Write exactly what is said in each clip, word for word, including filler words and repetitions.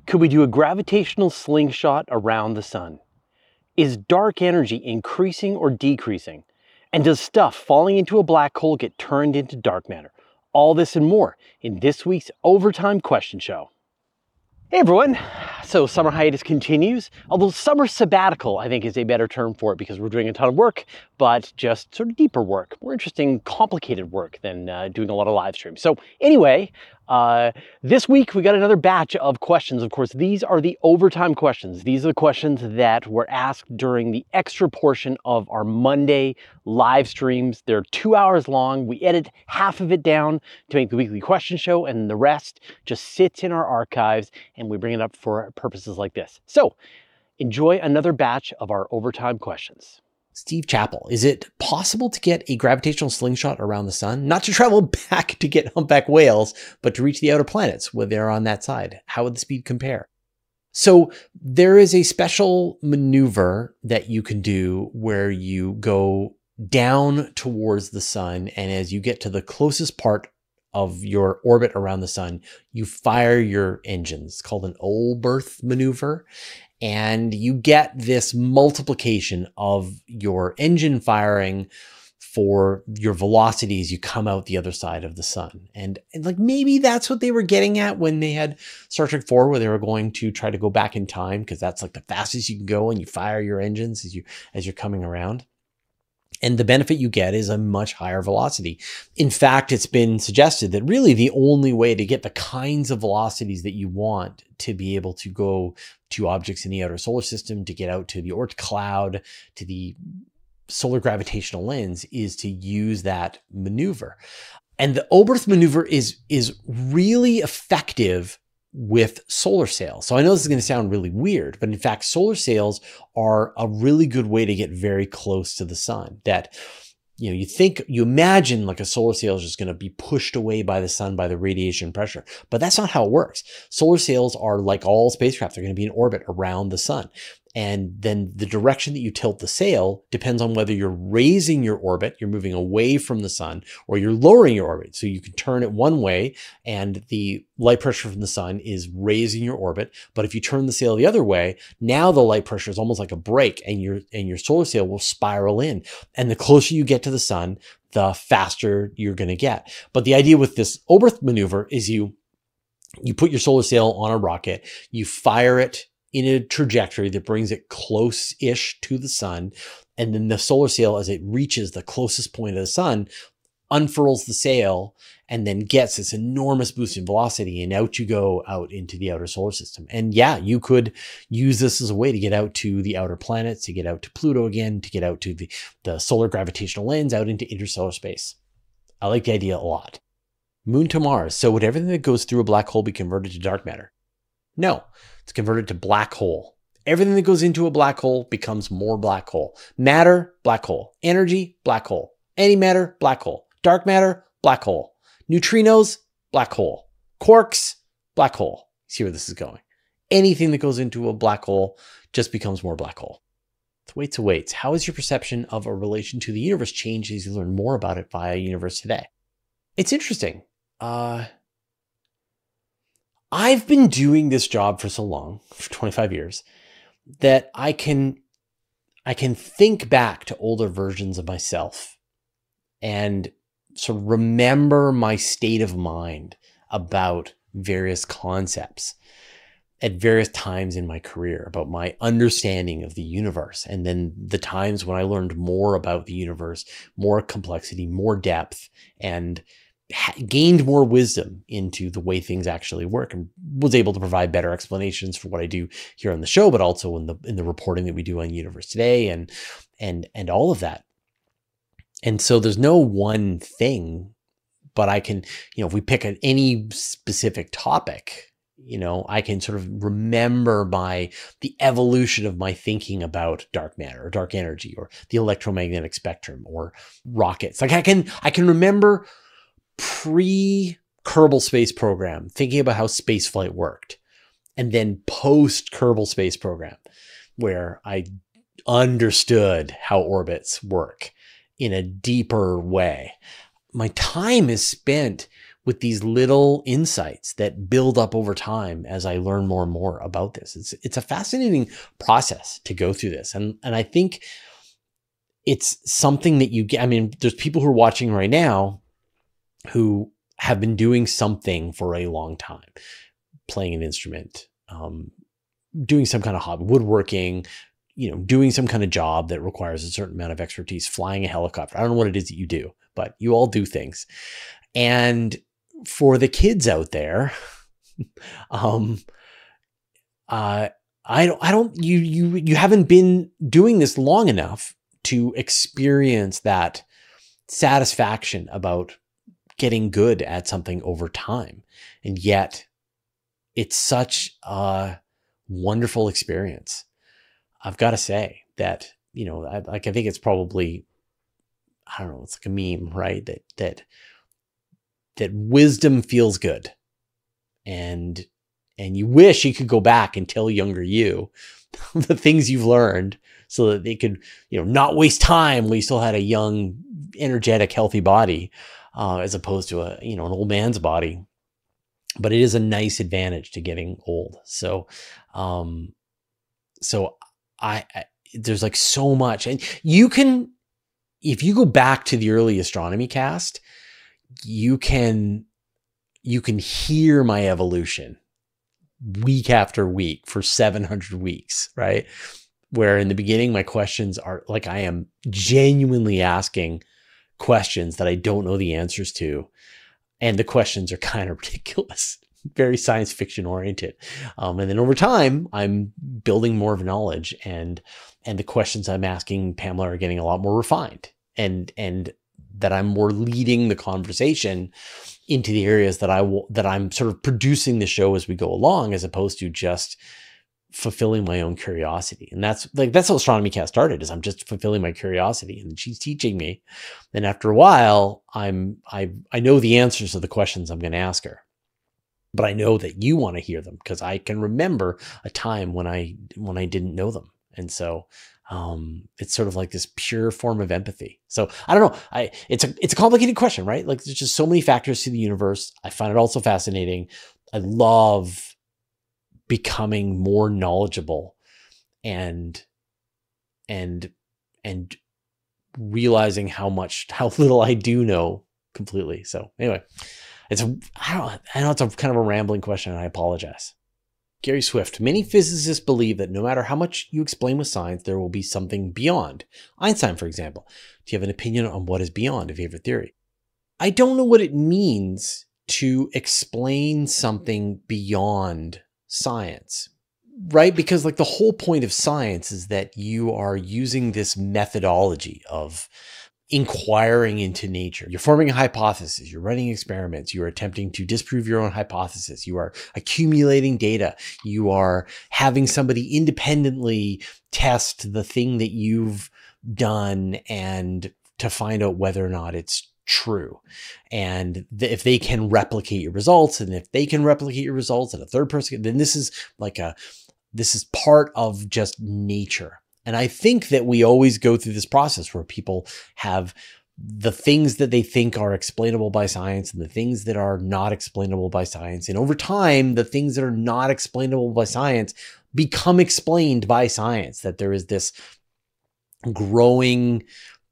Could we do a gravitational slingshot around the sun? Is dark energy increasing or decreasing? And does stuff falling into a black hole get turned into dark matter? All this and more in this week's Overtime Question Show. Hey everyone, so summer hiatus continues, although summer sabbatical I think is a better term for it because we're doing a ton of work, but just sort of deeper work, more interesting, complicated work than uh, doing a lot of live streams. So anyway, uh, this week we got another batch of questions. Of course, these are the overtime questions. These are the questions that were asked during the extra portion of our Monday live streams. They're two hours long. We edit half of it down to make the weekly question show, and the rest just sits in our archives and we bring it up for purposes like this. So enjoy another batch of our overtime questions. Steve Chappell, is it possible to get a gravitational slingshot around the sun? Not to travel back to get humpback whales, but to reach the outer planets where they're on that side. How would the speed compare? So there is a special maneuver that you can do where you go down towards the sun, and as you get to the closest part of your orbit around the sun, you fire your engines. It's called an Olbers maneuver. And you get this multiplication of your engine firing for your velocity as you come out the other side of the sun. And, and like maybe that's what they were getting at when they had Star Trek four, where they were going to try to go back in time, because that's like the fastest you can go, and you fire your engines as you as you're coming around. And the benefit you get is a much higher velocity. In fact, it's been suggested that really the only way to get the kinds of velocities that you want to be able to go to objects in the outer solar system, to get out to the Oort cloud, to the solar gravitational lens, is to use that maneuver. And the Olbers maneuver is, is really effective with solar sails. So I know this is going to sound really weird, but in fact, solar sails are a really good way to get very close to the sun. That, you know, you think, you imagine like a solar sail is just going to be pushed away by the sun by the radiation pressure, but that's not how it works. Solar sails are like all spacecraft. They're going to be in orbit around the sun. And then the direction that you tilt the sail depends on whether you're raising your orbit, you're moving away from the sun, or you're lowering your orbit. So you can turn it one way and the light pressure from the sun is raising your orbit. But if you turn the sail the other way, now the light pressure is almost like a brake, and your, and your solar sail will spiral in. And the closer you get to the sun, the faster you're going to get. But the idea with this Olbers maneuver is you, you put your solar sail on a rocket, you fire it in a trajectory that brings it close-ish to the sun. And then the solar sail, as it reaches the closest point of the sun, unfurls the sail and then gets this enormous boost in velocity. And out you go out into the outer solar system. And yeah, you could use this as a way to get out to the outer planets, to get out to Pluto again, to get out to the, the solar gravitational lens, out into interstellar space. I like the idea a lot. Moon to Mars. So would everything that goes through a black hole be converted to dark matter? No. It's converted to black hole. Everything that goes into a black hole becomes more black hole. Matter, black hole. Energy, black hole. Antimatter, black hole. Dark matter, black hole. Neutrinos, black hole. Quarks, black hole. See where this is going. Anything that goes into a black hole just becomes more black hole. So weights of weights. How has your perception of a relation to the universe changed as you learn more about it via Universe Today? It's interesting. Uh... I've been doing this job for so long, for twenty-five years, that I can, I can think back to older versions of myself and sort of remember my state of mind about various concepts at various times in my career, about my understanding of the universe. And then the times when I learned more about the universe, more complexity, more depth, and gained more wisdom into the way things actually work, and was able to provide better explanations for what I do here on the show, but also in the in the reporting that we do on Universe Today, and and and all of that. And so there's no one thing, but I can, you know, if we pick at any specific topic, you know, I can sort of remember my the evolution of my thinking about dark matter or dark energy or the electromagnetic spectrum or rockets. Like I can I can remember pre-Kerbal Space Program, thinking about how spaceflight worked, and then post-Kerbal Space Program, where I understood how orbits work in a deeper way. My time is spent with these little insights that build up over time as I learn more and more about this. It's it's a fascinating process to go through this. And, and I think it's something that you get. I mean, there's people who are watching right now who have been doing something for a long time, playing an instrument, um, doing some kind of hobby, woodworking, you know, doing some kind of job that requires a certain amount of expertise, flying a helicopter. I don't know what it is that you do, but you all do things. And for the kids out there, um, uh, I don't, I don't, you, you, you haven't been doing this long enough to experience that satisfaction about getting good at something over time. And yet it's such a wonderful experience. I've got to say that, you know, I, like, I think it's probably, I don't know, it's like a meme, right? That, that, that wisdom feels good. And, and you wish you could go back and tell younger you the things you've learned so that they could, you know, not waste time while you still had a young, energetic, healthy body, uh, as opposed to a, you know, an old man's body. But it is a nice advantage to getting old. So, um, so I, I there's like so much, and you can, if you go back to the early astronomy cast, you can, you can hear my evolution week after week for seven hundred weeks, right? Where in the beginning, my questions are like, I am genuinely asking questions that I don't know the answers to. And the questions are kind of ridiculous, very science fiction oriented. Um, and then over time, I'm building more of knowledge, and, and the questions I'm asking Pamela are getting a lot more refined, and, and that I'm more leading the conversation into the areas that I will, that I'm sort of producing the show as we go along, as opposed to just fulfilling my own curiosity. And that's like, that's how Astronomy Cast started, is I'm just fulfilling my curiosity, and she's teaching me. And after a while, I'm, I, I know the answers to the questions I'm going to ask her, but I know that you want to hear them because I can remember a time when I, when I didn't know them. And so, um, it's sort of like this pure form of empathy. So I don't know. I, it's a, it's a complicated question, right? Like, there's just so many factors to the universe. I find it also fascinating. I love becoming more knowledgeable and, and, and realizing how much, how little I do know completely. So anyway, it's, a, I don't, I know it's a kind of a rambling question, and I apologize. Gary Swift. Many physicists believe that no matter how much you explain with science, there will be something beyond. Einstein, for example. Do you have an opinion on what is beyond a favorite theory? I don't know what it means to explain something beyond science, right? Because like the whole point of science is that you are using this methodology of inquiring into nature. You're forming a hypothesis, you're running experiments, you're attempting to disprove your own hypothesis, you are accumulating data, you are having somebody independently test the thing that you've done and to find out whether or not it's true. And th- if they can replicate your results, and if they can replicate your results and a third person, then this is like a, this is part of just nature. And I think that we always go through this process where people have the things that they think are explainable by science and the things that are not explainable by science. And over time, the things that are not explainable by science become explained by science, that there is this growing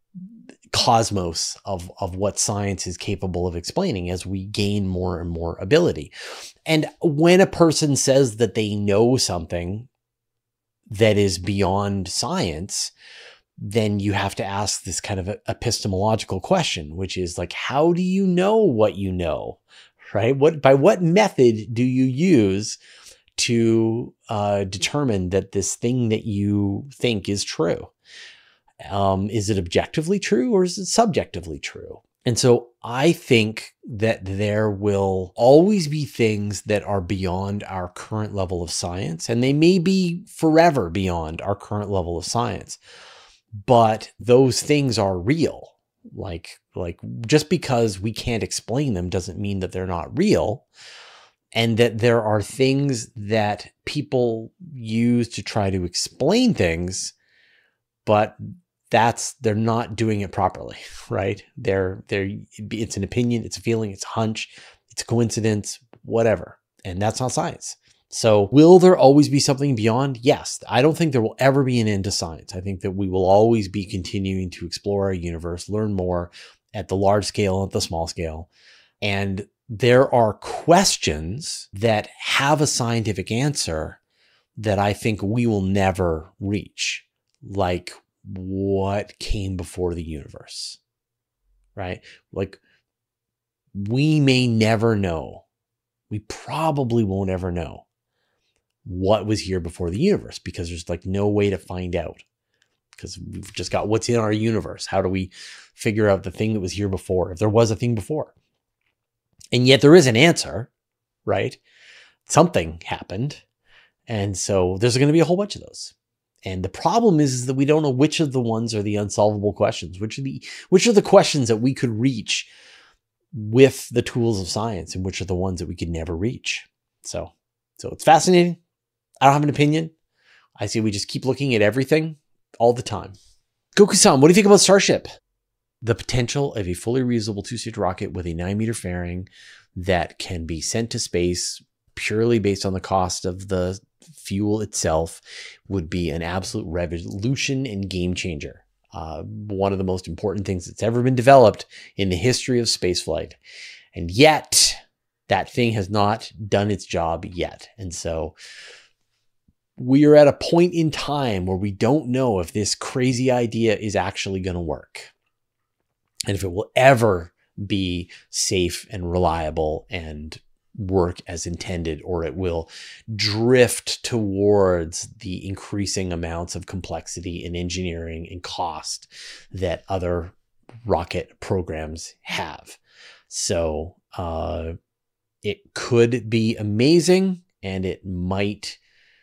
cosmos of, of what science is capable of explaining as we gain more and more ability. And when a person says that they know something that is beyond science, then you have to ask this kind of epistemological question, which is like, how do you know what you know, right? What, by what method do you use to uh, determine that this thing that you think is true? Um, is it objectively true, or is it subjectively true? And so I think that there will always be things that are beyond our current level of science, and they may be forever beyond our current level of science, but those things are real. Like, like just because we can't explain them doesn't mean that they're not real, and that there are things that people use to try to explain things, but that's, they're not doing it properly, right? They're, they're, it's an opinion, it's a feeling, it's a hunch, it's a coincidence, whatever. And that's not science. So will there always be something beyond? Yes. I don't think there will ever be an end to science. I think that we will always be continuing to explore our universe, learn more at the large scale, at the small scale. And there are questions that have a scientific answer that I think we will never reach, like what came before the universe, right? Like we may never know. We probably won't ever know what was here before the universe because there's like no way to find out because we've just got what's in our universe. How do we figure out the thing that was here before, if there was a thing before? And yet there is an answer, right? Something happened. And so there's going to be a whole bunch of those. And the problem is, is that we don't know which of the ones are the unsolvable questions, which are the, which are the questions that we could reach with the tools of science and which are the ones that we could never reach. So, so it's fascinating. I don't have an opinion. I say we just keep looking at everything all the time. Goku-san, what do you think about Starship? The potential of a fully reusable two-stage rocket with a nine meter fairing that can be sent to space purely based on the cost of the fuel itself would be an absolute revolution and game changer. Uh, one of the most important things that's ever been developed in the history of spaceflight. And yet that thing has not done its job yet. And so we are at a point in time where we don't know if this crazy idea is actually going to work. And if it will ever be safe and reliable and work as intended, or it will drift towards the increasing amounts of complexity in engineering and cost that other rocket programs have. So uh, it could be amazing, and it might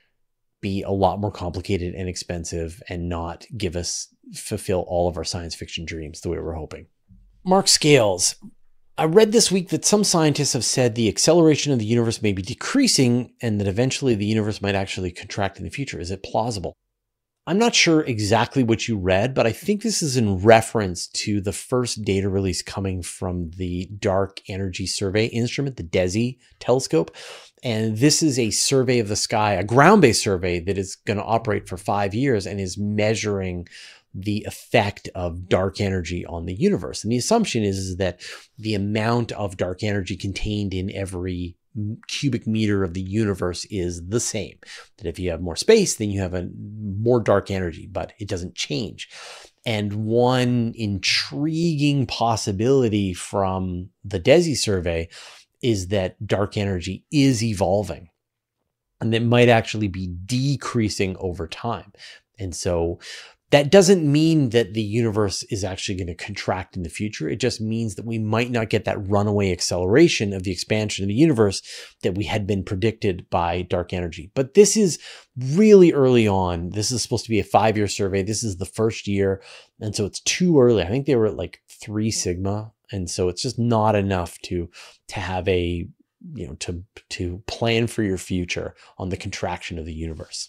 be a lot more complicated and expensive and not give us, fulfill all of our science fiction dreams the way we're hoping. Mark Scales. I read this week that some scientists have said the acceleration of the universe may be decreasing and that eventually the universe might actually contract in the future. Is it plausible? I'm not sure exactly what you read, but I think this is in reference to the first data release coming from the Dark Energy Survey instrument, the DESI telescope. And this is a survey of the sky, a ground-based survey that is going to operate for five years and is measuring the effect of dark energy on the universe. And the assumption is, is that the amount of dark energy contained in every cubic meter of the universe is the same. That if you have more space, then you have a more dark energy, but it doesn't change. And one intriguing possibility from the DESI survey is that dark energy is evolving, and it might actually be decreasing over time. And so that doesn't mean that the universe is actually going to contract in the future. It just means that we might not get that runaway acceleration of the expansion of the universe that we had been predicted by dark energy. But this is really early on. This is supposed to be a five-year survey. This is the first year. And so it's too early. I think they were at like three sigma. And so it's just not enough to, to have a, you know, to, to plan for your future on the contraction of the universe.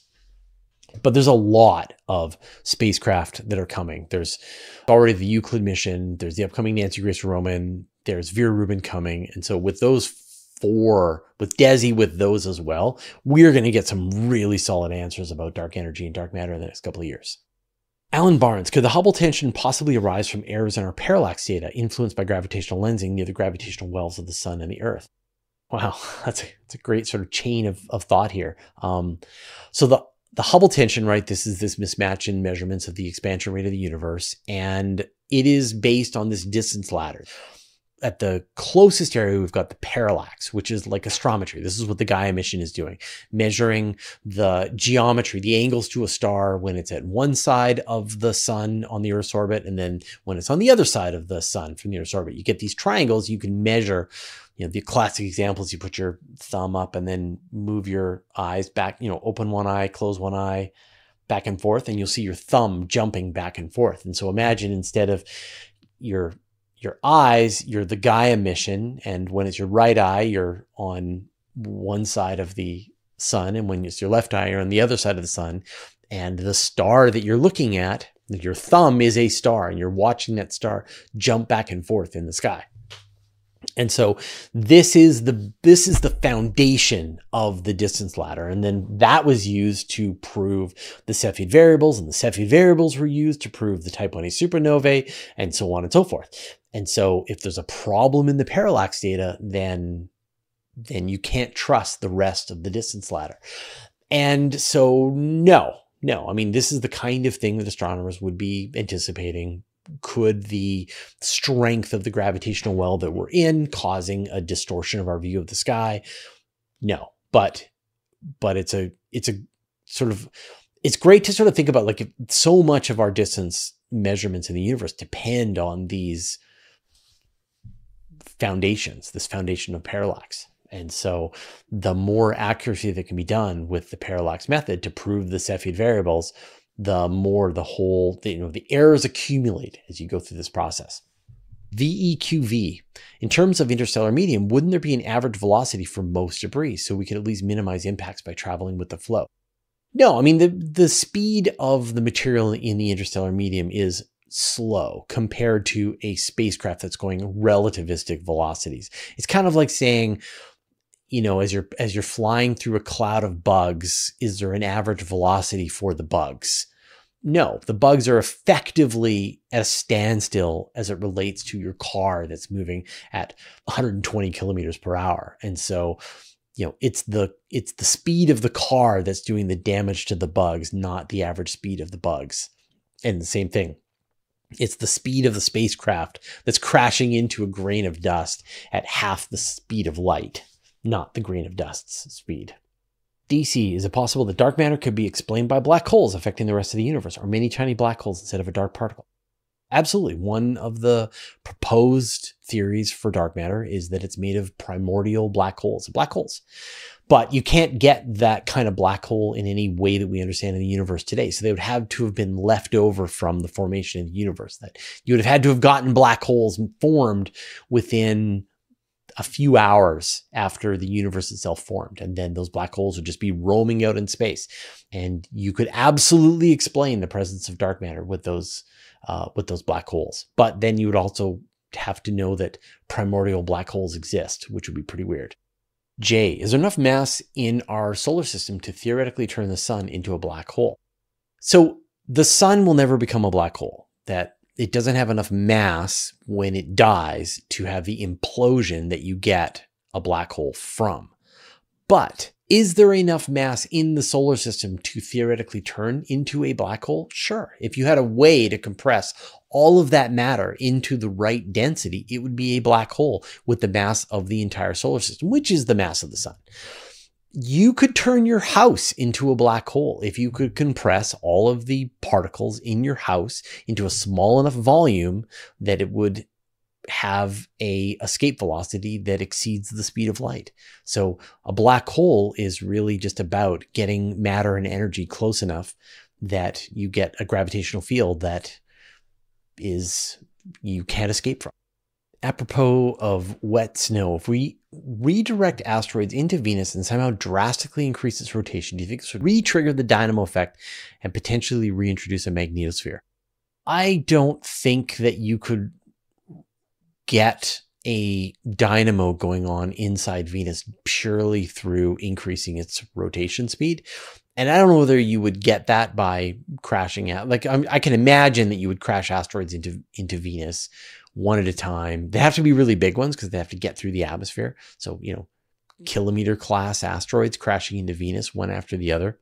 But there's a lot of spacecraft that are coming. There's already the Euclid mission. There's the upcoming Nancy Grace Roman. There's Vera Rubin coming. And so with those four, with DESI, with those as well, we're going to get some really solid answers about dark energy and dark matter in the next couple of years. Alan Barnes, could the Hubble tension possibly arise from errors in our parallax data influenced by gravitational lensing near the gravitational wells of the sun and the Earth? Wow, that's a, that's a great sort of chain of, of thought here. Um, so the The Hubble tension, right? This is this mismatch in measurements of the expansion rate of the universe. And it is based on this distance ladder. At the closest area, we've got the parallax, which is like astrometry. This is what the Gaia mission is doing, measuring the geometry, the angles to a star when it's at one side of the sun on the Earth's orbit, and then when it's on the other side of the sun from the Earth's orbit. You get these triangles, you can measure. You know, the classic examples, you put your thumb up and then move your eyes back, you know, open one eye, close one eye, back and forth, and you'll see your thumb jumping back and forth. And so imagine instead of your your eyes, you're the Gaia mission, and when it's your right eye, you're on one side of the sun, and when it's your left eye, you're on the other side of the sun. And the star that you're looking at, your thumb is a star, and you're watching that star jump back and forth in the sky. And so this is the this is the foundation of the distance ladder. And then that was used to prove the Cepheid variables, and the Cepheid variables were used to prove the Type one A supernovae, and so on and so forth. And so if there's a problem in the parallax data, then, then you can't trust the rest of the distance ladder. And so no, no, I mean, this is the kind of thing that astronomers would be anticipating. Could the strength of the gravitational well that we're in causing a distortion of our view of the sky? No, but but it's a it's a sort of it's great to sort of think about, like, if so much of our distance measurements in the universe depend on these foundations, this foundation of parallax. And so the more accuracy that can be done with the parallax method to prove the Cepheid variables, the more the whole, you know, the errors accumulate as you go through this process. V E Q V, in terms of interstellar medium, wouldn't there be an average velocity for most debris so we could at least minimize impacts by traveling with the flow? No, I mean, the, the speed of the material in the interstellar medium is slow compared to a spacecraft that's going relativistic velocities. It's kind of like saying, you know, as you're as you're flying through a cloud of bugs, is there an average velocity for the bugs? No, the bugs are effectively at a standstill as it relates to your car that's moving at one hundred twenty kilometers per hour. And so, you know, it's the it's the speed of the car that's doing the damage to the bugs, not the average speed of the bugs. And the same thing. It's the speed of the spacecraft that's crashing into a grain of dust at half the speed of light, not the grain of dust's speed. D C, is it possible that dark matter could be explained by black holes affecting the rest of the universe, or many tiny black holes instead of a dark particle? Absolutely. One of the proposed theories for dark matter is that it's made of primordial black holes, black holes. But you can't get that kind of black hole in any way that we understand in the universe today. So they would have to have been left over from the formation of the universe. That you would have had to have gotten black holes formed within a few hours after the universe itself formed. And then those black holes would just be roaming out in space. And you could absolutely explain the presence of dark matter with those, uh, with those black holes. But then you would also have to know that primordial black holes exist, which would be pretty weird. J, is there enough mass in our solar system to theoretically turn the sun into a black hole? So the sun will never become a black hole. That it doesn't have enough mass when it dies to have the implosion that you get a black hole from. But is there enough mass in the solar system to theoretically turn into a black hole? Sure. If you had a way to compress all of that matter into the right density, it would be a black hole with the mass of the entire solar system, which is the mass of the sun. You could turn your house into a black hole if you could compress all of the particles in your house into a small enough volume that it would have a escape velocity that exceeds the speed of light. So a black hole is really just about getting matter and energy close enough that you get a gravitational field that is you can't escape from. Apropos of wet snow, if we redirect asteroids into Venus and somehow drastically increase its rotation, do you think this would re-trigger the dynamo effect and potentially reintroduce a magnetosphere? I don't think that you could get a dynamo going on inside Venus purely through increasing its rotation speed. And I don't know whether you would get that by crashing out. Like I'm, I can imagine that you would crash asteroids into, into Venus one at a time. They have to be really big ones because they have to get through the atmosphere. So, you know, kilometer class asteroids crashing into Venus one after the other.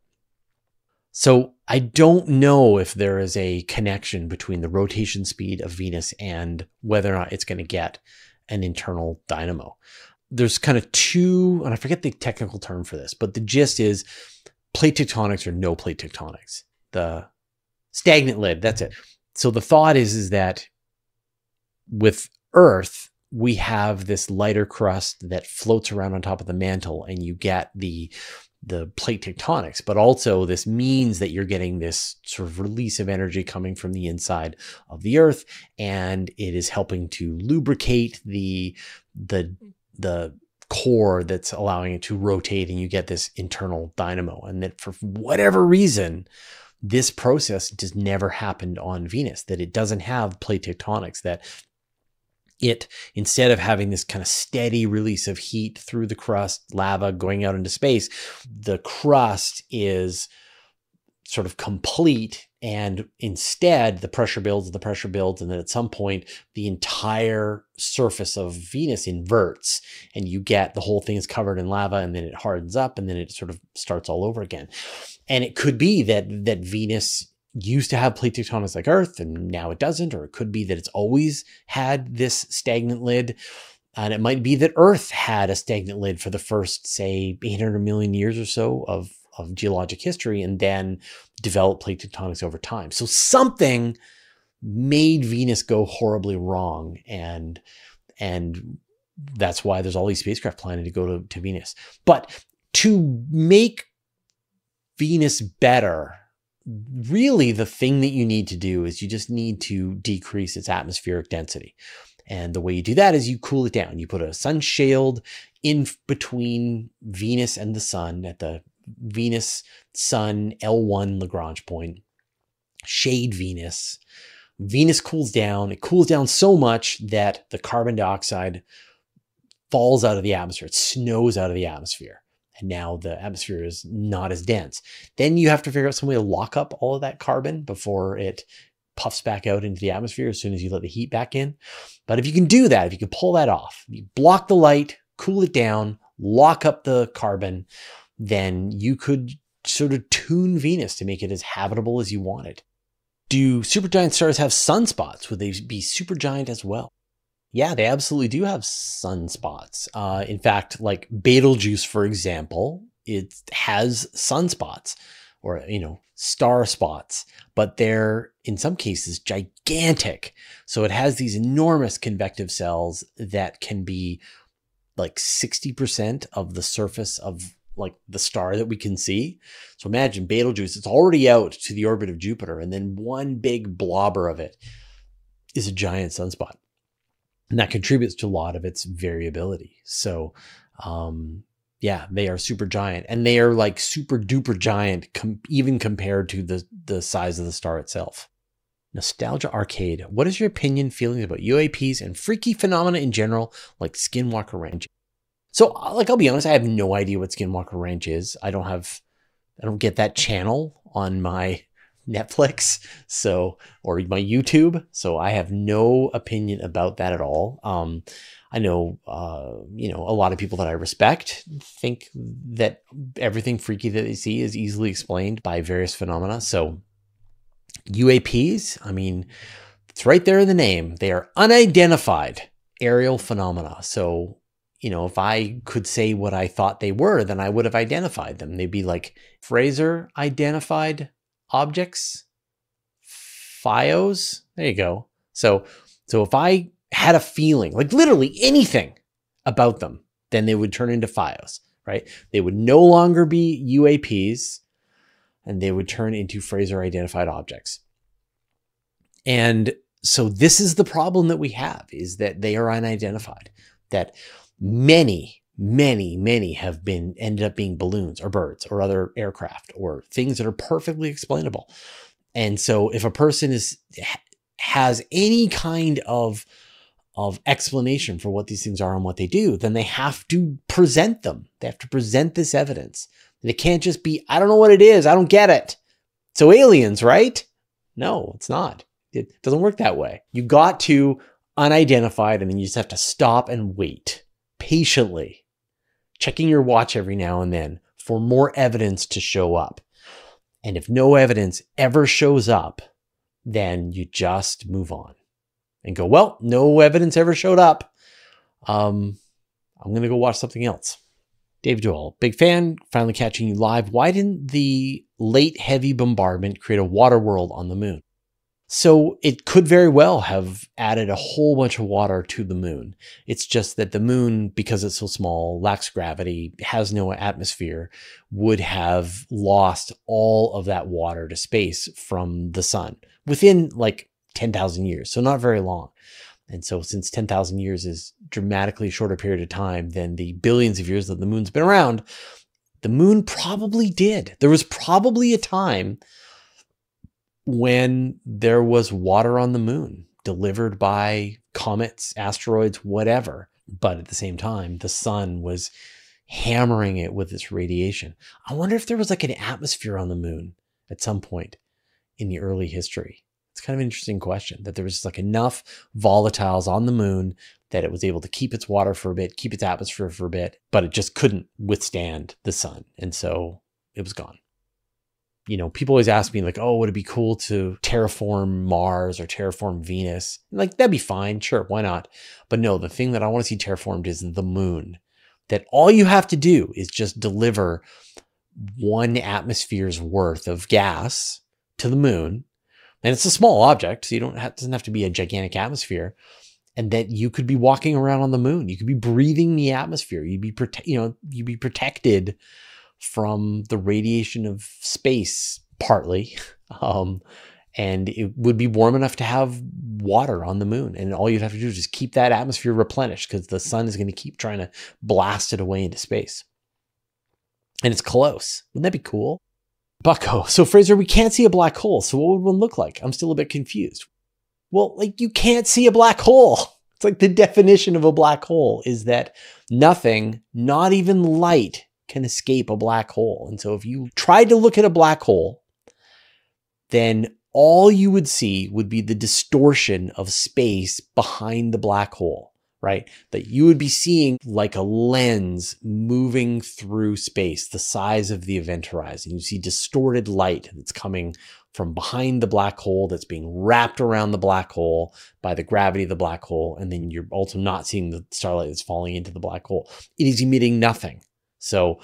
So I don't know if there is a connection between the rotation speed of Venus and whether or not it's going to get an internal dynamo. There's kind of two, and I forget the technical term for this, but the gist is plate tectonics or no plate tectonics. The stagnant lid, that's it. So the thought is, is that with Earth, we have this lighter crust that floats around on top of the mantle and you get the the plate tectonics, but also this means that you're getting this sort of release of energy coming from the inside of the Earth, and it is helping to lubricate the the the core that's allowing it to rotate, and you get this internal dynamo. And that for whatever reason, this process just never happened on Venus, that it doesn't have plate tectonics, that it, instead of having this kind of steady release of heat through the crust, lava going out into space, the crust is sort of complete, and instead the pressure builds and the pressure builds, and then at some point the entire surface of Venus inverts and you get the whole thing is covered in lava, and then it hardens up, and then it sort of starts all over again. And it could be that that Venus used to have plate tectonics like Earth and now it doesn't, or it could be that it's always had this stagnant lid. And it might be that Earth had a stagnant lid for the first, say, eight hundred million years or so of, of geologic history, and then developed plate tectonics over time. So something made Venus go horribly wrong. And, and that's why there's all these spacecraft planning to go to, to Venus. But to make Venus better, really the thing that you need to do is you just need to decrease its atmospheric density. And the way you do that is you cool it down. You put a sun shield in between Venus and the sun at the Venus Sun L one Lagrange point, shade Venus. Venus cools down. It cools down so much that the carbon dioxide falls out of the atmosphere. It snows out of the atmosphere. And now the atmosphere is not as dense. Then you have to figure out some way to lock up all of that carbon before it puffs back out into the atmosphere as soon as you let the heat back in. But if you can do that, if you can pull that off, you block the light, cool it down, lock up the carbon, then you could sort of tune Venus to make it as habitable as you want it. Do supergiant stars have sunspots? Would they be supergiant as well? Yeah, they absolutely do have sunspots. Uh, in fact, like Betelgeuse, for example, it has sunspots, or, you know, star spots, but they're in some cases gigantic. So it has these enormous convective cells that can be like sixty percent of the surface of like the star that we can see. So imagine Betelgeuse, it's already out to the orbit of Jupiter, and then one big blobber of it is a giant sunspot. And that contributes to a lot of its variability. So, um, yeah, they are super giant, and they are like super duper giant, com- even compared to the, the size of the star itself. Nostalgia Arcade. What is your opinion, feelings about U A Ps and freaky phenomena in general, like Skinwalker Ranch? So, like, I'll be honest, I have no idea what Skinwalker Ranch is. I don't have, I don't get that channel on my Netflix, so, or my YouTube. So I have no opinion about that at all. Um, I know, uh, you know, a lot of people that I respect think that everything freaky that they see is easily explained by various phenomena. So U A Ps, I mean, it's right there in the name. They are unidentified aerial phenomena. So, you know, if I could say what I thought they were, then I would have identified them. They'd be like Fraser identified objects, F I O S. There you go. So, so if I had a feeling, like literally anything about them, then they would turn into F I O S, right? They would no longer be U A Ps, and they would turn into Fraser identified objects. And so this is the problem that we have, is that they are unidentified, that many, many, many have been ended up being balloons or birds or other aircraft or things that are perfectly explainable. And so if a person is has any kind of of explanation for what these things are and what they do, then they have to present them. They have to present this evidence. And it can't just be, I don't know what it is. I don't get it. So aliens, right? No, it's not. It doesn't work that way. You got to unidentified, and then you just have to stop and wait patiently, checking your watch every now and then for more evidence to show up. And if no evidence ever shows up, then you just move on and go, well, no evidence ever showed up. Um, I'm going to go watch something else. Dave Joel, big fan, finally catching you live. Why didn't the late heavy bombardment create a water world on the moon? So it could very well have added a whole bunch of water to the moon. It's just that the moon, because it's so small, lacks gravity, has no atmosphere, would have lost all of that water to space from the sun within like ten thousand years. So not very long. And so since ten thousand years is dramatically shorter period of time than the billions of years that the moon's been around, the moon probably did. There was probably a time when there was water on the moon delivered by comets, asteroids, whatever. But at the same time, the sun was hammering it with its radiation. I wonder if there was like an atmosphere on the moon at some point in the early history. It's kind of an interesting question, that there was like enough volatiles on the moon that it was able to keep its water for a bit, keep its atmosphere for a bit, but it just couldn't withstand the sun. And so it was gone. You know, people always ask me like, oh, would it be cool to terraform Mars or terraform Venus? And like, that'd be fine. Sure. Why not? But no, the thing that I want to see terraformed is the moon, that all you have to do is just deliver one atmosphere's worth of gas to the moon. And it's a small object, so you don't have, it doesn't have to be a gigantic atmosphere. And that you could be walking around on the moon. You could be breathing the atmosphere. You'd be, prote- you know, you'd be protected from the radiation of space, partly. Um, and it would be warm enough to have water on the moon. And all you'd have to do is just keep that atmosphere replenished, because the sun is going to keep trying to blast it away into space. And it's close. Wouldn't that be cool? Bucko. So Fraser, we can't see a black hole. So what would one look like? I'm still a bit confused. Well, like, you can't see a black hole. It's like the definition of a black hole is that nothing, not even light, can escape a black hole. And so if you tried to look at a black hole, then all you would see would be the distortion of space behind the black hole, right? That you would be seeing like a lens moving through space, the size of the event horizon. You see distorted light that's coming from behind the black hole, that's being wrapped around the black hole by the gravity of the black hole. And then you're also not seeing the starlight that's falling into the black hole. It is emitting nothing. So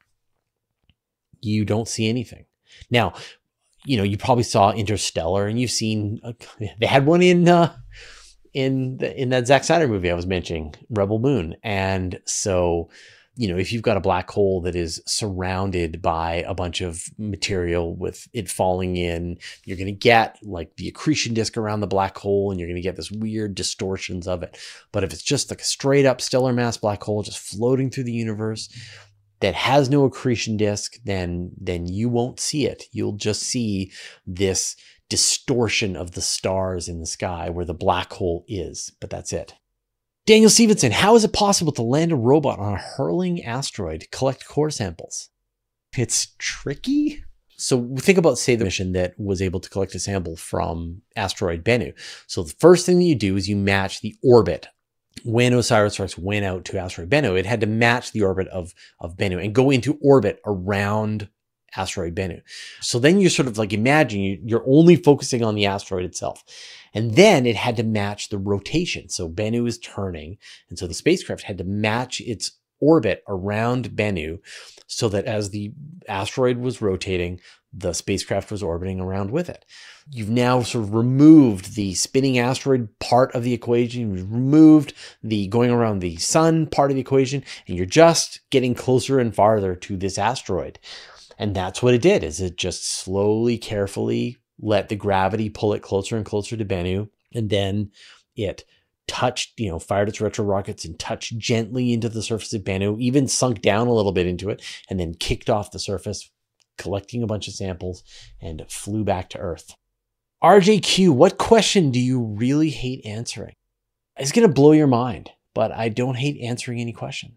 you don't see anything. Now, you know, you probably saw Interstellar, and you've seen, uh, they had one in, uh, in the, in that Zack Snyder movie I was mentioning, Rebel Moon. And so, you know, if you've got a black hole that is surrounded by a bunch of material with it falling in, you're going to get like the accretion disk around the black hole, and you're going to get this weird distortions of it. But if it's just like a straight up stellar mass black hole just floating through the universe that has no accretion disk, then, then you won't see it. You'll just see this distortion of the stars in the sky where the black hole is, but that's it. Daniel Stevenson, how is it possible to land a robot on a hurling asteroid to collect core samples? It's tricky. So think about, say, the mission that was able to collect a sample from asteroid Bennu. So the first thing that you do is you match the orbit. When OSIRIS-REx went out to asteroid Bennu, it had to match the orbit of, of Bennu and go into orbit around asteroid Bennu. So then you're sort of like, imagine you, you're only focusing on the asteroid itself. And then it had to match the rotation. So Bennu is turning. And so the spacecraft had to match its orbit around Bennu so that as the asteroid was rotating, the spacecraft was orbiting around with it. You've now sort of removed the spinning asteroid part of the equation. You've removed the going around the sun part of the equation, and you're just getting closer and farther to this asteroid. And that's what it did, is it just slowly, carefully let the gravity pull it closer and closer to Bennu. And then it touched, you know, fired its retro rockets and touched gently into the surface of Bennu, even sunk down a little bit into it, and then kicked off the surface, collecting a bunch of samples, and flew back to Earth. R J Q, what question do you really hate answering? It's going to blow your mind, but I don't hate answering any question.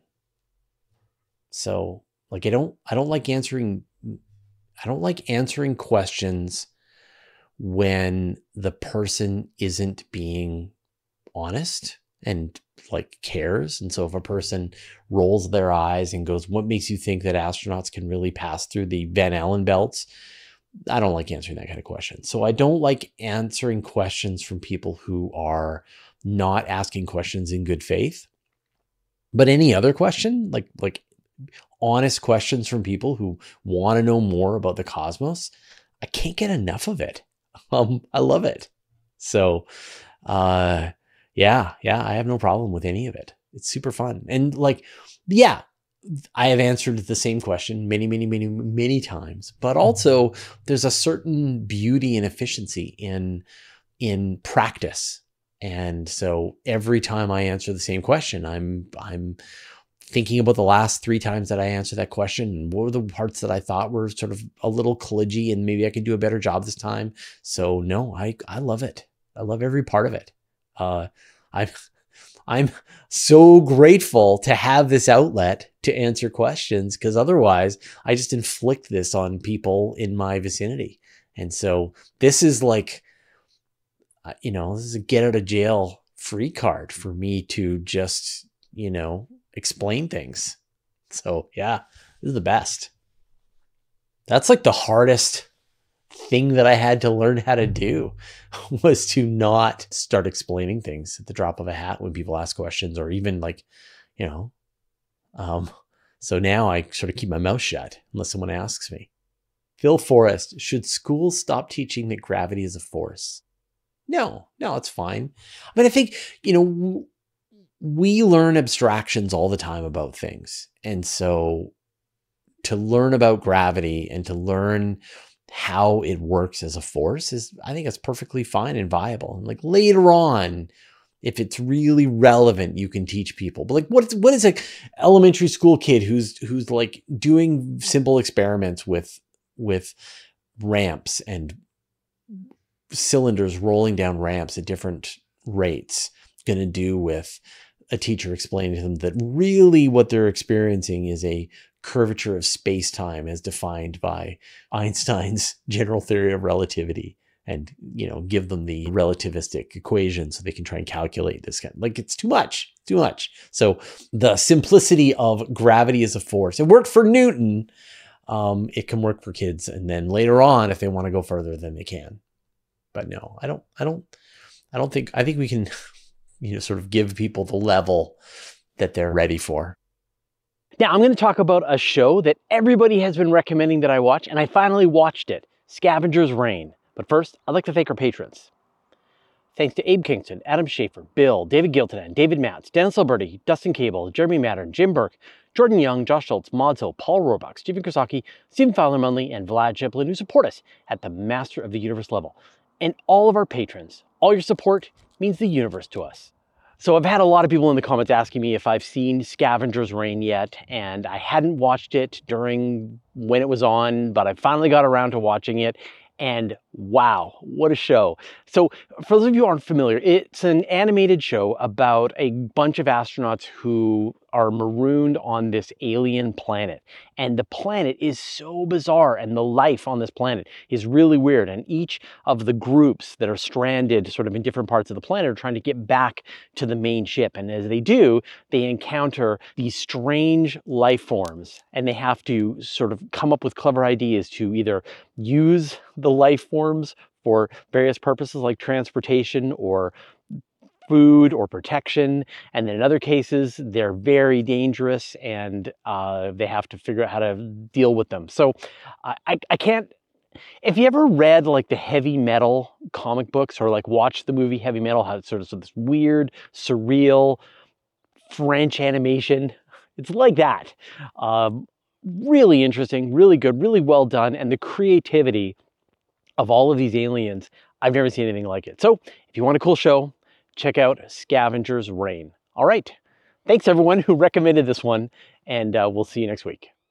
So, like, I don't, I don't like answering, I don't like answering questions when the person isn't being honest and like cares. And so if a person rolls their eyes and goes, what makes you think that astronauts can really pass through the Van Allen belts? I don't like answering that kind of question. So I don't like answering questions from people who are not asking questions in good faith. But any other question, like, like honest questions from people who want to know more about the cosmos, I can't get enough of it. Um, I love it. So, uh, yeah, yeah, I have no problem with any of it. It's super fun. And like, yeah, I have answered the same question many, many, many, many times, but also there's a certain beauty and efficiency in, in practice. And so every time I answer the same question, I'm, I'm thinking about the last three times that I answered that question and what were the parts that I thought were sort of a little kludgy and maybe I could do a better job this time. So no, I, I love it. I love every part of it. Uh, I'm, I'm so grateful to have this outlet to answer questions, because otherwise I just inflict this on people in my vicinity. And so this is like, uh, you know, this is a get out of jail free card for me to just, you know, explain things. So yeah, this is the best. That's like the hardest thing that I had to learn how to do, was to not start explaining things at the drop of a hat when people ask questions, or even like, you know, um, so now I sort of keep my mouth shut unless someone asks me. Phil Forrest, should schools stop teaching that gravity is a force? No, no, it's fine. I mean, I think, you know, we learn abstractions all the time about things. And so to learn about gravity and to learn how it works as a force is, I think, it's perfectly fine and viable. And like later on, if it's really relevant, you can teach people. But like, what is, what is a elementary school kid who's, who's like doing simple experiments with, with ramps and cylinders rolling down ramps at different rates going to do with a teacher explaining to them that really what they're experiencing is a curvature of space-time as defined by Einstein's general theory of relativity, and, you know, give them the relativistic equation so they can try and calculate this kind. Like, it's too much, too much. So the simplicity of gravity as a force, it worked for Newton. Um, it can work for kids. And then later on, if they want to go further, then they can. But no, I don't, I don't, I don't think, I think we can, you know, sort of give people the level that they're ready for. Now, I'm going to talk about a show that everybody has been recommending that I watch, and I finally watched it, Scavenger's Reign. But first, I'd like to thank our patrons. Thanks to Abe Kingston, Adam Schaefer, Bill, David Giltonan, David Matz, Dennis Alberti, Dustin Cable, Jeremy Mattern, Jim Burke, Jordan Young, Josh Schultz, Modzo, Paul Rohrbach, Stephen Krasaki, Stephen Fowler-Munley, and Vlad Shemplin, who support us at the Master of the Universe level. And all of our patrons, all your support means the universe to us. So I've had a lot of people in the comments asking me if I've seen Scavenger's Reign yet, and I hadn't watched it during when it was on, but I finally got around to watching it. And wow, what a show. So for those of you who aren't familiar, it's an animated show about a bunch of astronauts who are marooned on this alien planet. And the planet is so bizarre, and the life on this planet is really weird. And each of the groups that are stranded sort of in different parts of the planet are trying to get back to the main ship. And as they do, they encounter these strange life forms, and they have to sort of come up with clever ideas to either use the life forms for various purposes like transportation or food or protection. And then in other cases, they're very dangerous, and uh, they have to figure out how to deal with them. So I, I, I can't, if you ever read like the Heavy Metal comic books or like watched the movie Heavy Metal, how it's sort of, sort of this weird, surreal French animation, it's like that. Um, really interesting, really good, really well done. And the creativity of all of these aliens, I've never seen anything like it. So if you want a cool show, check out Scavenger's Reign. All right. Thanks everyone who recommended this one, and uh, we'll see you next week.